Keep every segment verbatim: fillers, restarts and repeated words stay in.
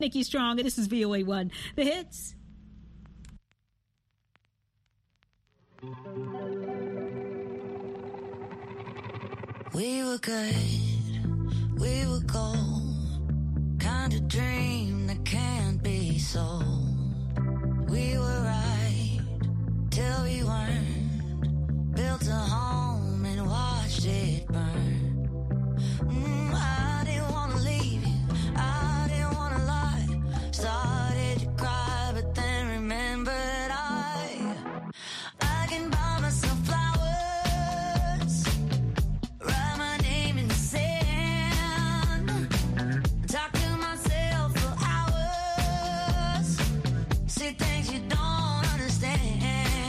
Nikki Strong, and this is V O A one. The hits. We were good, we were gold, kind of dream that can't be sold. We were right till we weren't, built a home and watched it burn. Mm, I didn't want to leave you, I didn't want to lie, started to cry but then remembered I, I can buy myself flowers. Things you don't understand.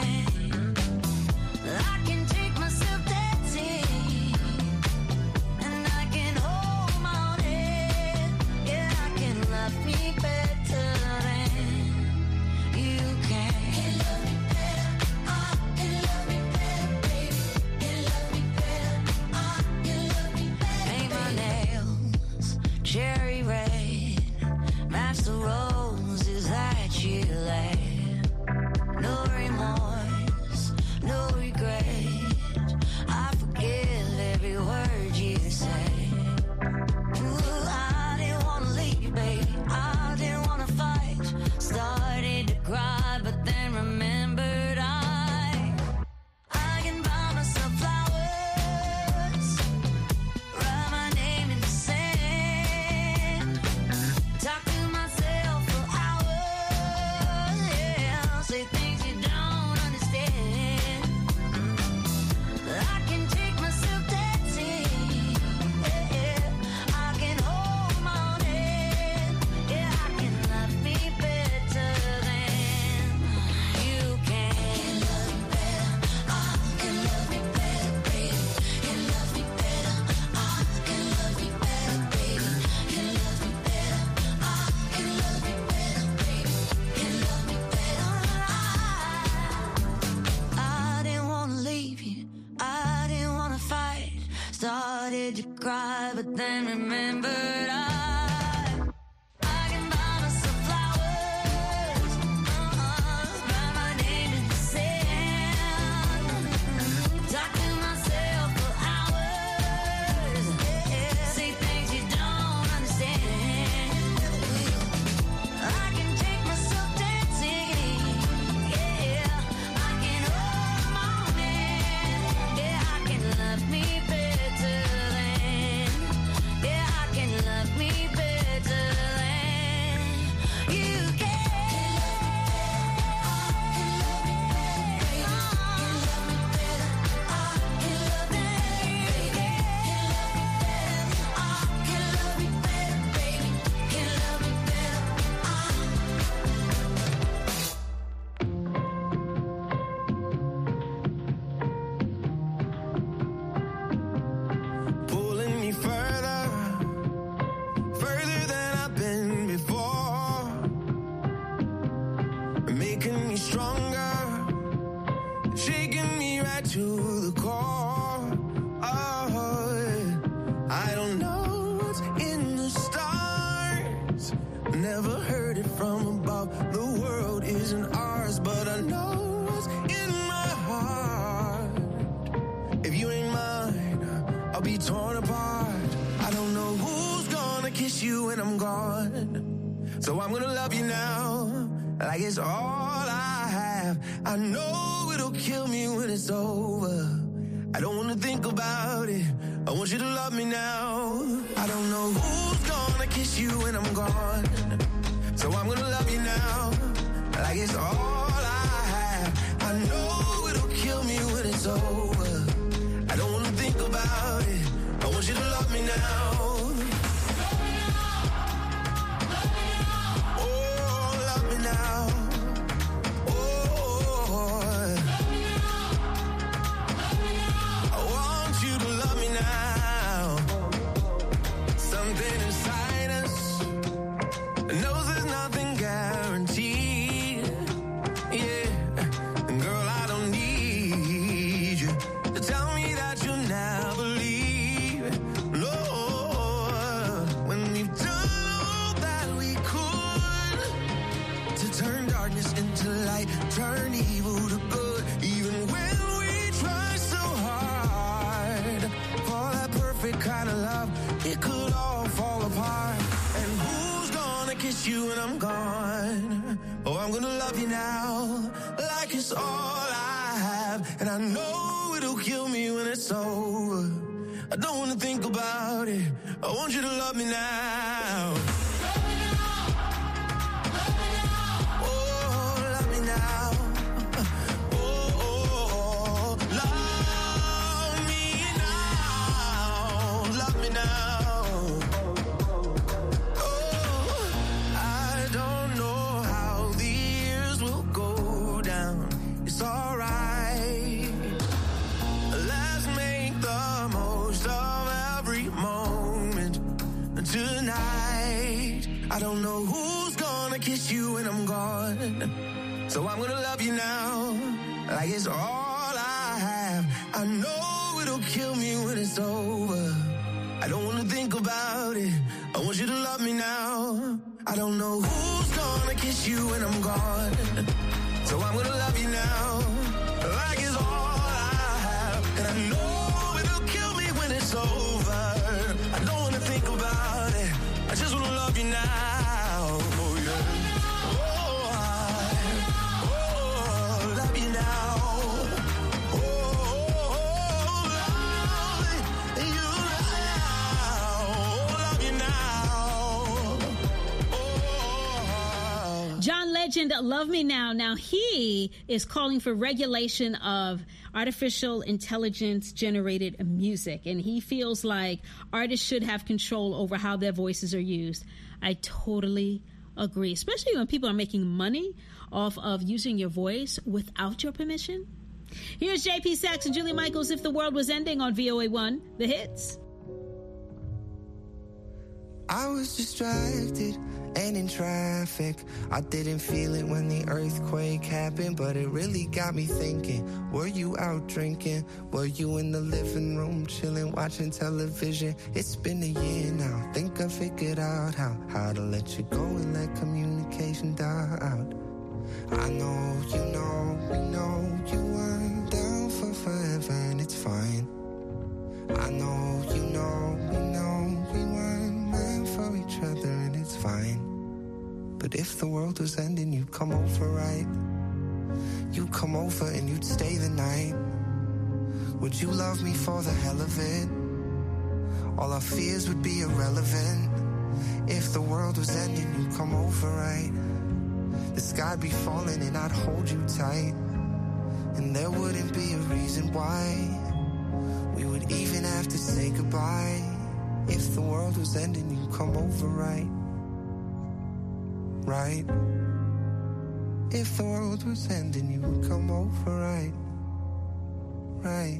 I can take myself dancing, and I can hold my own head. Yeah, I can love me better than you can. Can love me better. I can love me better, baby. Can love me better. I can love me better. Paint my nails cherry red, match the roses that you lay. No remorse, no regret, I forgive every word you say. Ooh, I didn't wanna leave, baby, I didn't wanna fight. Started to cry, but then remembered I I can buy myself flowers, write my name in the sand, talk to myself for hours, yeah, say things you don't understand. I can take myself dancing, yeah, yeah. I can hold my own head, yeah, I can love me better than you can. Can love me better, I can love me better, baby. Can love me better, I can love me better, baby. Can love me better, I can love me better, baby. Can love me better. I, I didn't wanna leave you, I didn't wanna fight. Started to cry, but then remembered I I can buy myself flowers, uh-uh, write my name in the sand, talk to myself for hours, yeah, say things you don't understand. I can take myself dancing, yeah, I can hold my own hand, yeah, I can love me better than, yeah, I can love me better than you can. Pulling me further, further than I've been before, making me stronger, shaking me right to the core. Oh, I don't know what's in the stars, never heard it from above. The world isn't ours, but I know what's in my heart. If you ain't mine, I'll be torn apart. I don't know who's gonna kiss you when I'm gone, so I'm gonna love you now, like it's all I have. I know it'll kill me when it's over. I don't wanna think about it, I want you to love me now. I don't know who's gonna kiss you when I'm gone, so I'm gonna love you now, like it's all I have. I know it'll kill me when it's over. I don't wanna think about it, I want you to love me now. Oh, love me now. Oh, I want you to love me now. Something inside us knows there's nothing guaranteed. Yeah, girl, I don't need you to tell me that you'll never leave. No, when we've done all that we could. kiss you when I'm gone. Oh, I'm gonna love you now, like it's all I have. And I know it'll kill me when it's over. I don't wanna think about it. I want you to love me now. Love me now. Love me now. Oh, love me now. Oh, oh, oh. Love me now. Love me now. Oh, I don't know how the years will go down. It's alright. Let's make the most of every moment tonight. I don't know who's gonna kiss you when I'm gone, so I'm gonna love you now, like it's all I have. I know it'll kill me when it's over. I don't wanna think about it. I want you to love me now. I don't know who's gonna kiss you when I'm gone, so I'm gonna love you now, like it's all I have. And I know it'll kill me when it's over. I don't wanna think about it. I just wanna love you now. Oh yeah. Oh, I, oh, love you now. Oh, oh, oh, love you now. Love you now. Oh. John Legend, Love Me Now. Now, he is calling for regulation of artificial intelligence generated music, and he feels like artists should have control over how their voices are used. I totally agree, especially when people are making money off of using your voice without your permission. Here's J P Sachs and Julie Michaels, If the World Was Ending, on V O A one, The Hits. I was distracted and in traffic. I didn't feel it when the earthquake happened, but it really got me thinking. Were you out drinking? Were you in the living room chilling, watching television? It's been a year now. Think I figured out how how to let you go and let communication die out. I know, you know, we know you weren't down for forever, and it's fine. I know, you know, we know we weren't meant for each other, and it's fine. But if the world was ending, you'd come over, right? You'd come over and you'd stay the night. Would you love me for the hell of it? All our fears would be irrelevant. If the world was ending, you'd come over, right? The sky'd be falling and I'd hold you tight, and there wouldn't be a reason why we would even have to say goodbye. If the world was ending, you'd come over, right? Right? If the world was ending, you would come over, right? Right?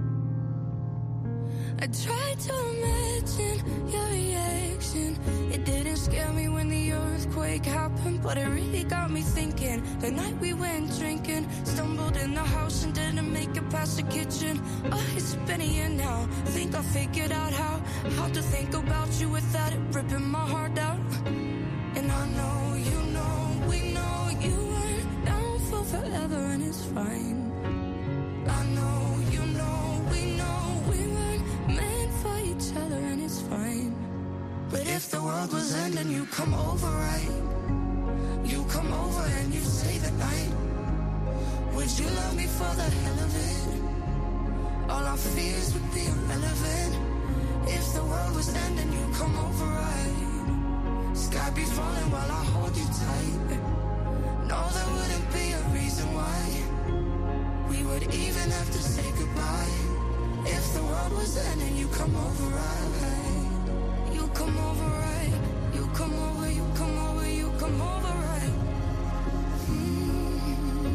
I tried to imagine your reaction. It didn't scare me when the earthquake happened, but it really got me thinking. The night we went drinking, stumbled in the house and didn't make it past the kitchen. Oh, it's been a year now. Think I figured out how How to think about you without it ripping my heart out. And I know, you know, we know you weren't down for forever, and it's fine. I know, you know, we know we weren't meant for each other, and it's fine. But if the world was ending, you come over, right? You come over and you stay the night. Would you love me for the hell of it? All our fears would be irrelevant. If the world was ending, you come over, right? Sky be falling while I hold you tight. No, there wouldn't be a reason why we would even have to say goodbye. If the world was ending, you come over, right? You come over, right? You come over, you come over, you come over, right? Mm.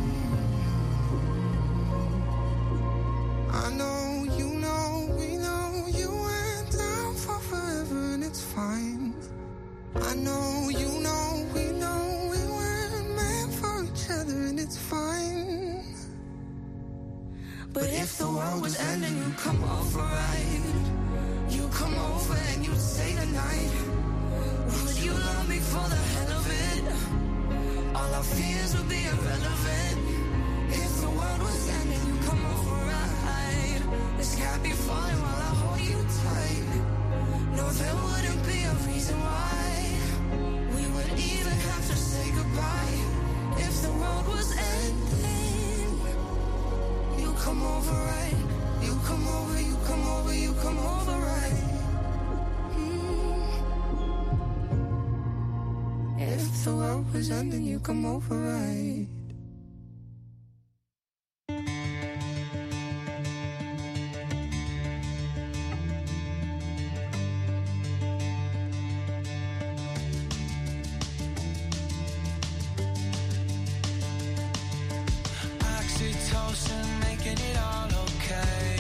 I know, you know, we know you went down for forever, and it's fine. I know, you know, we know we weren't meant for each other, and it's fine. But if the world was ending, you come over, right? You come over and you stay the night. Would you love me for the hell of it? All our fears would be irrelevant. If the world was ending, you come over, right? The sky be falling while I hold you tight. No, there wouldn't be a reason why we If the world was ending, you come over, right? Oxytocin, making it all okay.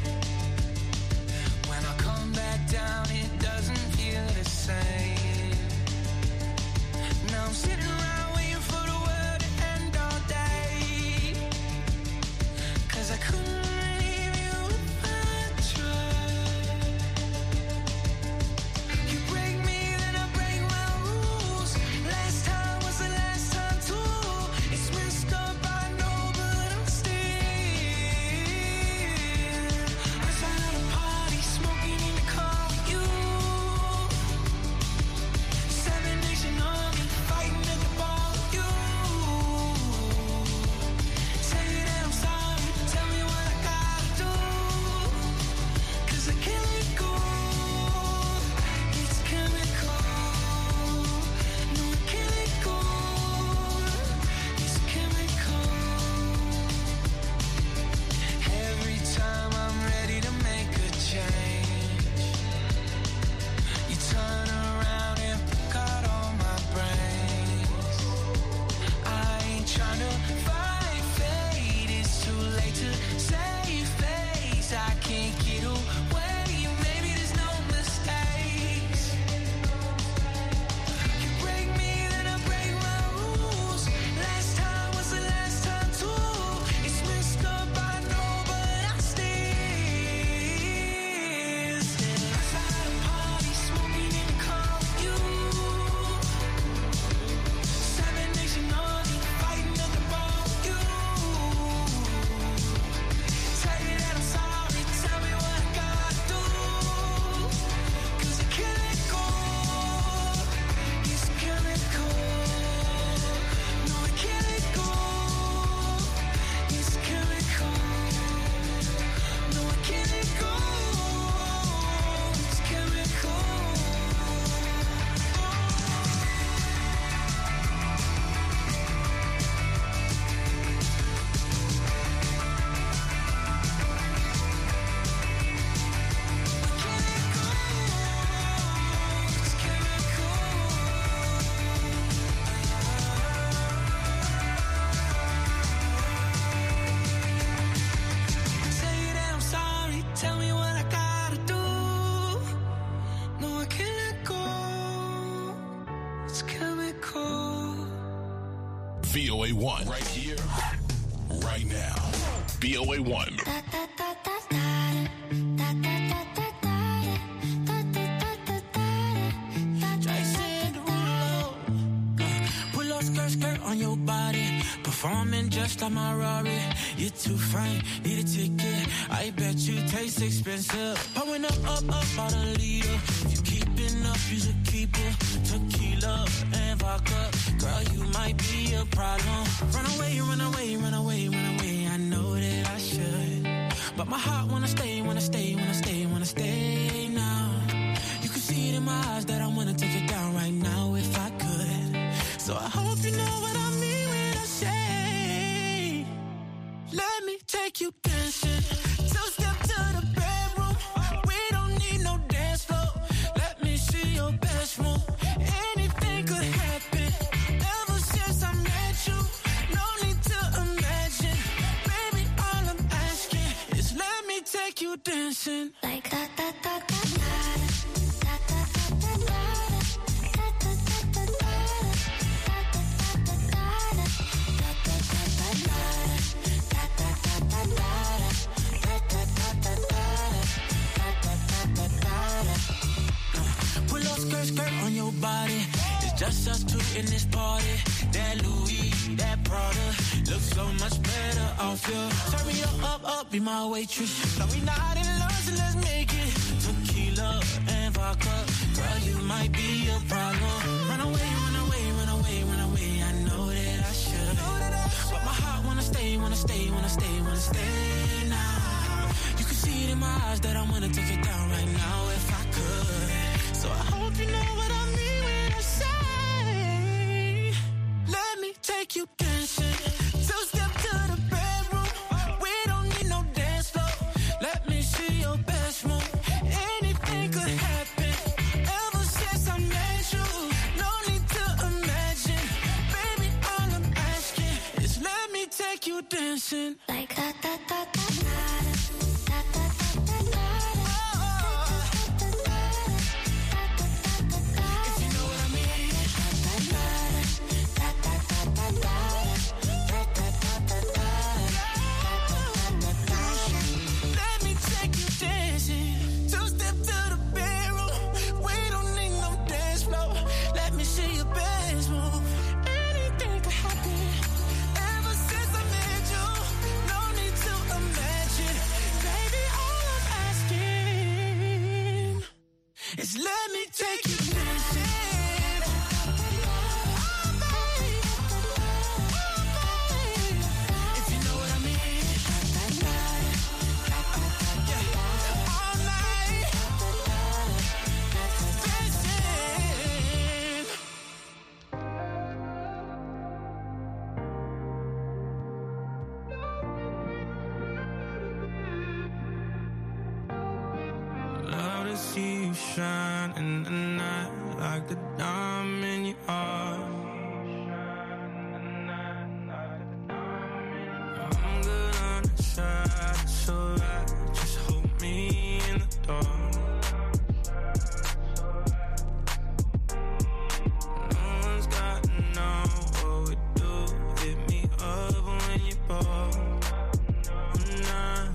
When I come back down, it doesn't feel the same. Now I'm sitting around waiting for the world to end all day. 'Cause I couldn't leave you if I tried. You break me, then I break my rules. Last time was the last time too. It's messed up, I know, but I'm still outside at a party, smoking in the car with you. Seven Nation Army, fighting at the bar with you. Say that I'm sorry, tell me what I gotta do. 'Cause I can't let go. It's chemical. No, I can't let go. It's chemical. Every time I'm ready to make a change, you turn around and pick out all my brains. I ain't trying to fight fate, it's too late to save face. I can't get away, maybe there's no mistakes. You break me, then I break my rules. Last time was the last time too. It's messed up, I know, but I still, still outside a party, smoking in the car with you. Seven Nation Army, fighting at the bar with you. Tell you that I'm sorry, tell me what I gotta do. 'Cause I can't let go. It's chemical. No, I can't let go. It's chemical. No, I can't let go. It's chemical. Say that I'm sorry, tell me what I gotta do. No, I can't let go. It's chemical. V O A one. Right here, right now. V O A one. Jason Derulo. Pull up skirt, skirt on your body. Performing just like my Rari. You're too fine, need a ticket. I bet you taste expensive. Pouring up, up, up, out a leader. If you keeping up, you should keep it. Tequila and vodka. Girl, you might be a problem. Run away, run away, run away, run away. I know that I should. But my heart wanna stay, wanna stay, wanna stay, wanna stay now. You can see it in my eyes that I wanna take it down right now if I could. So I hope you know what I mean when I say, let me take you dancing. Two step to the bedroom. We don't need no dance floor. Let me see your best move. Anything could happen. Ever since I met you, no need to imagine. Baby, all I'm asking is let me take you dancing. Like da da da da da da da da da Pull up skirt, skirt on your body. It's just us two in this party. That Louis, that Prada looks so much better off you. Turn me up, up, up, be my waitress. No, we not in love, so let's make it. Tequila and vodka. Girl, you might be a problem. Run away, run away, run away, run away. I know that I should. But my heart wanna stay, wanna stay, wanna stay, wanna stay now. You can see it in my eyes that I wanna take it down right now if I could. So I hope you know what I mean when I say take you dancing. Two step to the bedroom. We don't need no dance floor. Let me see your best move. Anything could happen. Ever since I met you, no need to imagine. Baby, all I'm asking is let me take you dancing. Like da da da da da da da da da da. If you know what I mean. Let me take you dancing. Two step to the bedroom. We don't need no dance floor. Let me see your best move. Anything could happen. Ever since I met you, no need to imagine. Baby, all I'm asking is let me take you dancing. If you know what I mean. Yeah. All night. Dancing. Love to see you shine in the night like the diamond in your heart. I'm good on the side, it's alright. Just hold me in the dark. No one's got to know what we do. Hit me up when you're bored. Nah.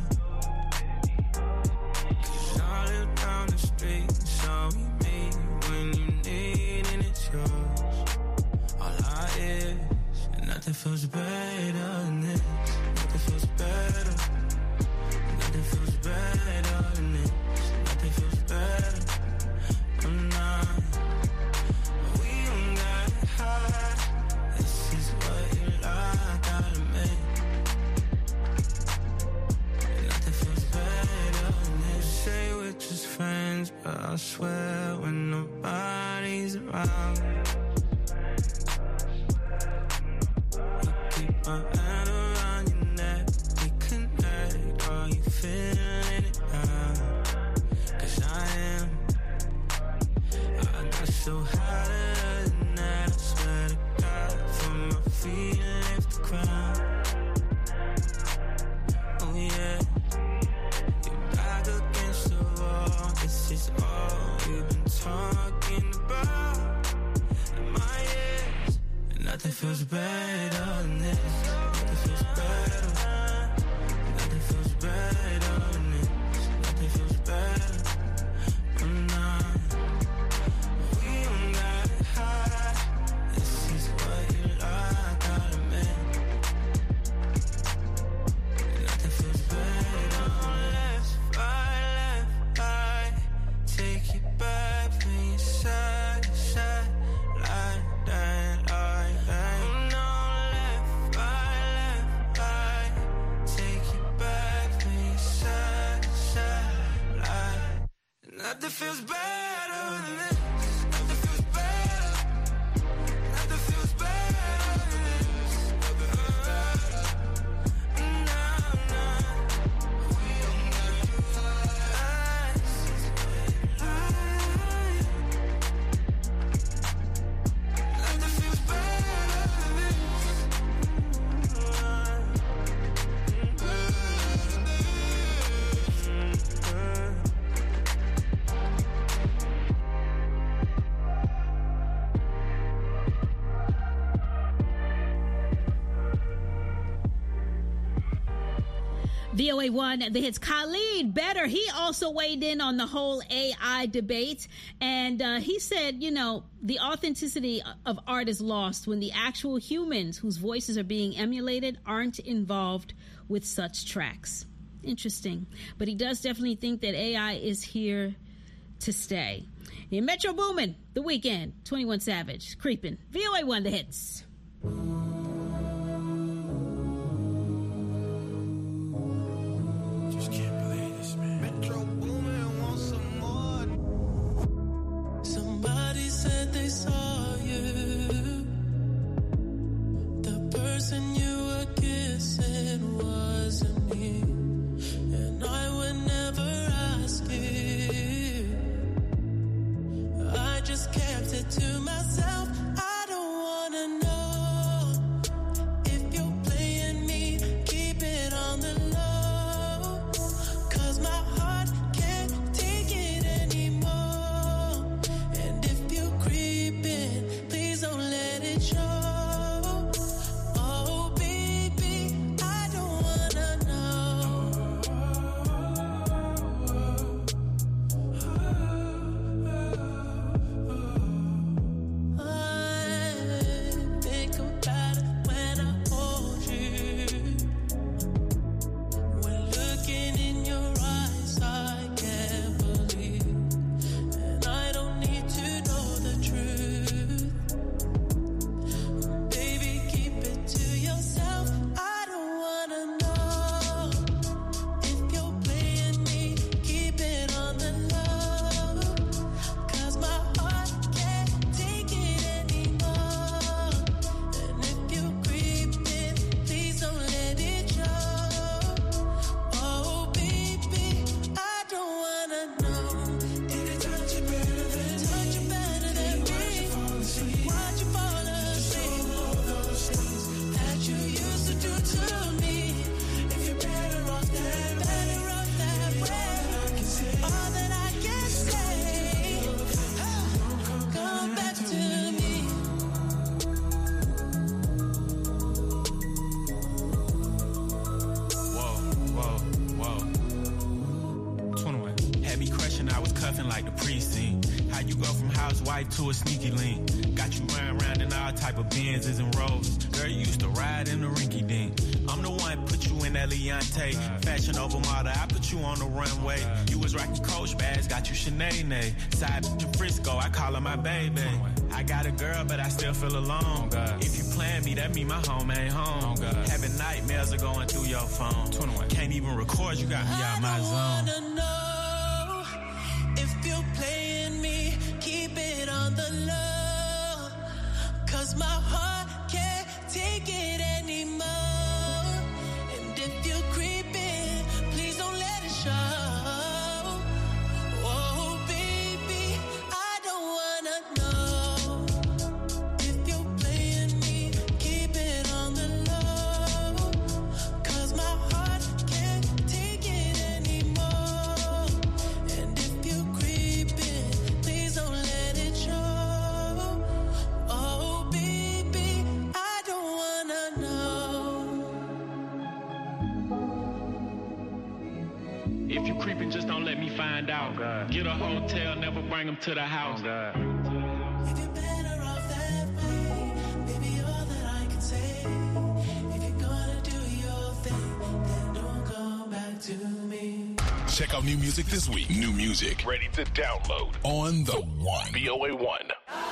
Cause I live down the street, so we meet when you need and it's yours. All I is, and nothing feels better than this. Nothing feels better. Nothing feels better than this. Nothing feels better. I'm not. We don't got high. This is what you like, gotta make. Nothing feels better than this. Say we're just friends, but I swear when nobody's around, you keep my hand around your neck. We connect, are you feeling it now? Cause I am. I got so high the other night, I swear to God, from my feet left the ground. Oh yeah. You're back against the wall. This is all we've been talking about. In my ears, and nothing feels better than this. Nothing feels better. Nothing feels better than this. Nothing feels better. I'm not. We don't got high. This is what you like, gotta make. Nothing feels better. Left, right, left, right. Take you back from your side to side. Like that, like that. No, left, right, left, right. Take you back from your side to side. Like nothing feels better than this. Nothing feels better. Nothing feels better than this. Nothing feels better. Nah, nah. We don't got eyes. Nothing feels better than this. V O A one, the hits. Khalid Better, he also weighed in on the whole A I debate. And uh, he said, you know, the authenticity of art is lost when the actual humans whose voices are being emulated aren't involved with such tracks. Interesting. But he does definitely think that A I is here to stay. In Metro Boomin, The Weeknd, twenty-one Savage, Creepin'. V O A one, the hits. Just can't believe this, man. Metro Boomin wants some more. Somebody said they saw you. The housewife to a sneaky link. Got you running around in all type of Benzes and Rolls. Girl, you used to ride in the rinky dink. I'm the one put you in that Leontay. Fashion over model, I put you on the runway. You was rocking Coach bags, got you Sinead. Side to Frisco, I call her my baby. I got a girl, but I still feel alone. If you plan me, that mean my home ain't home. Having nightmares are going through your phone. Can't even record, you got me out my zone. I don't wanna know if you're playing me, keep it on the low. Cause my heart can't take it anymore. And if you're creeping, please don't let it show. Oh baby, I don't wanna know if you're playing me, keep it on the low. Cause my heart can't take it anymore. And if you're creeping, please don't let it show. Oh baby, I don't wanna know. If you creeping, just don't let me find out. Get a hotel, never bring them to the house. If you're better off that way, baby, all that I can say. If you're gonna do your thing, then don't come back to me. Check out new music this week. New music ready to download on the One. V O A one.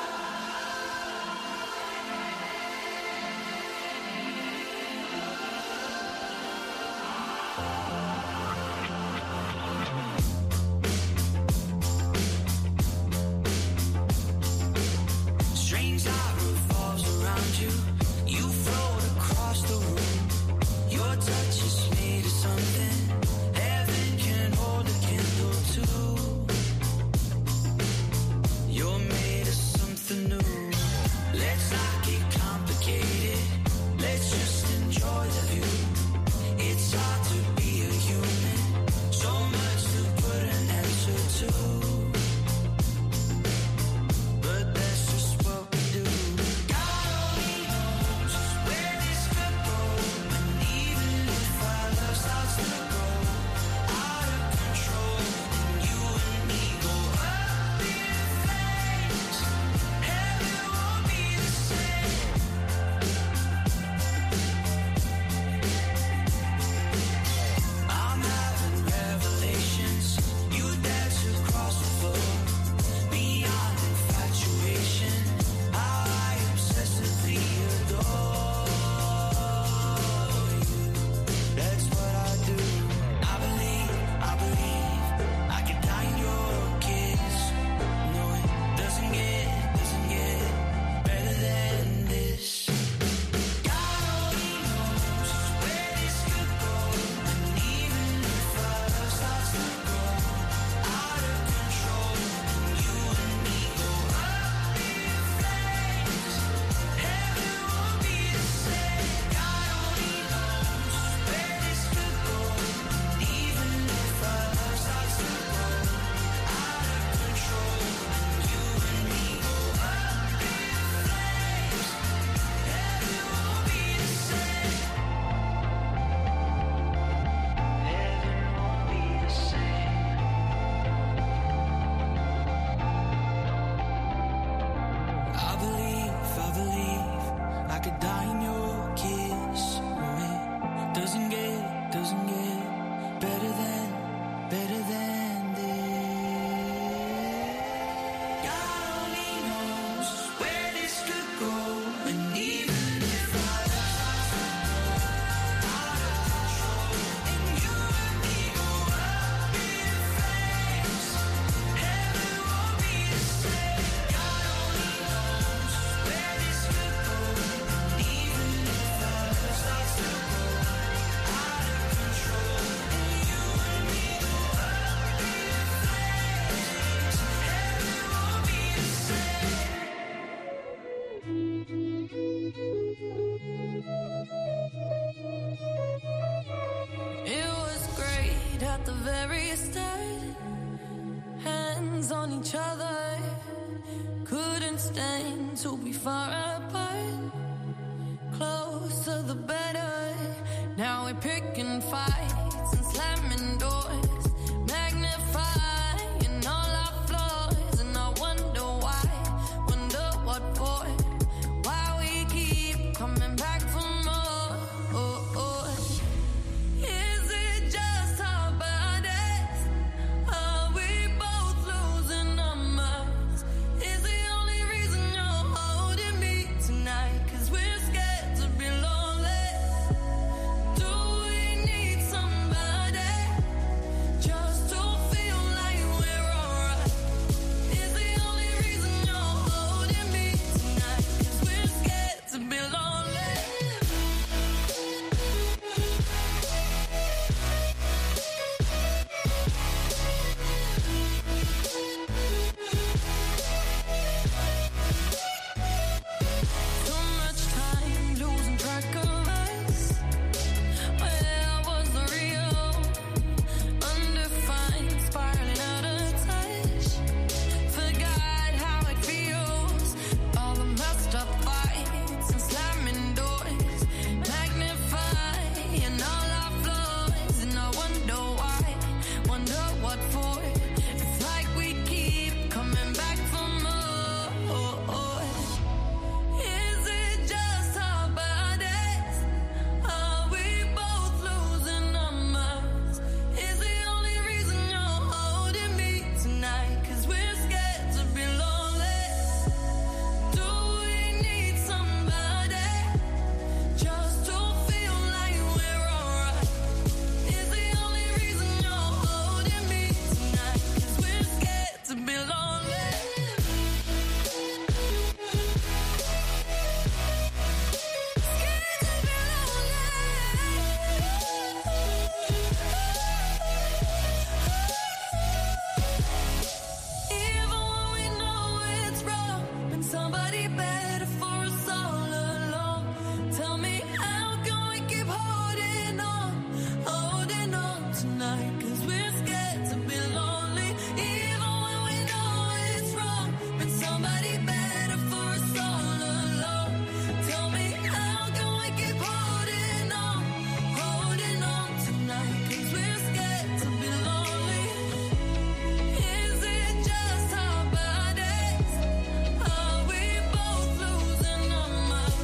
Strange aura revolves around you. You float across the room. Your touch is made of something heaven can hold a candle to. You're made of something new. Let's not get complicated. Let's just enjoy the view. It's hard to be a human. So much to put an answer to. But that's just what we do. God only knows where this could go. And even if our love starts to grow out of control, and you and me go up in flames, heaven won't be the same. I'm having revelations. You dance across the floor. Beyond infatuation, I obsessively adore you. That's what I do. I believe, I believe I can die in your kiss. No, it doesn't get, doesn't get better than this. God only knows where this could go. And even if our love starts to grow out of control, and you and me go up in flames, heaven won't be the same. God only knows where this could go. And even if our love starts to grow out of control, and you and me go up in flames, heaven won't be the same. Heaven won't be the same. I believe, I believe I could die in your kiss. No, it doesn't get, doesn't get better than, better than this. God only knows where this could go. And even if our love starts to grow out of control, and you and me go up in flames, heaven won't be the same. God only knows where this could go. And even if our love starts to grow out of control, and you and me go up in flames, heaven won't be the same. It was great at the very start. Hands on each other. Couldn't stand to be far apart. Closer the better. Now we're picking fights.